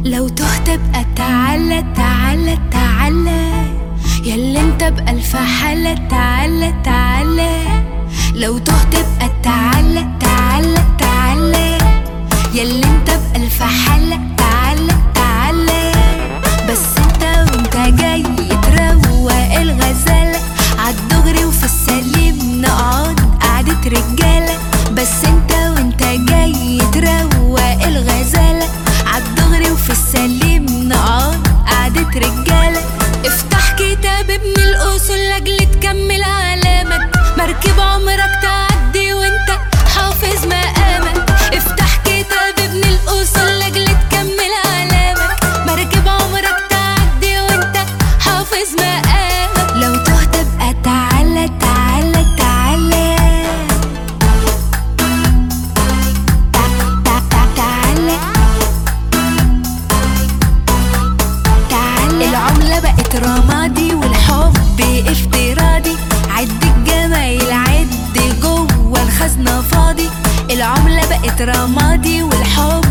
لو تهت ابقى تعالى تعالى تعالى، ياللي انت بألف حالة تعالى تعالى. لو تهت ابقى تعالى تعالى تعالى، ياللي انت بألف حالة تعالى تعالى. بس انت وانت جاي تروق الغزالة عالدغري وفي السليم نقعد قعدة رجالة. بس انت وانت جاي تروق الغزالة عالدغري وفي السليم نقعد قعدة رجالة. افتح كتاب ابن الأصول لاجل تكمل علامك، مركب عمرك تعدي وانت حافظ مقامك. افتح كتاب ابن الأصول لاجل تكمل علامك، مركب عمرك تعدي وانت حافظ مقامك. لو تهت ابقى تعالى تعالى تعالى تعالى. العملة بقت رمادي والحب افتراضي، عد الجمايل عد جوه الخزنة فاضي. العملة بقت رمادي والحب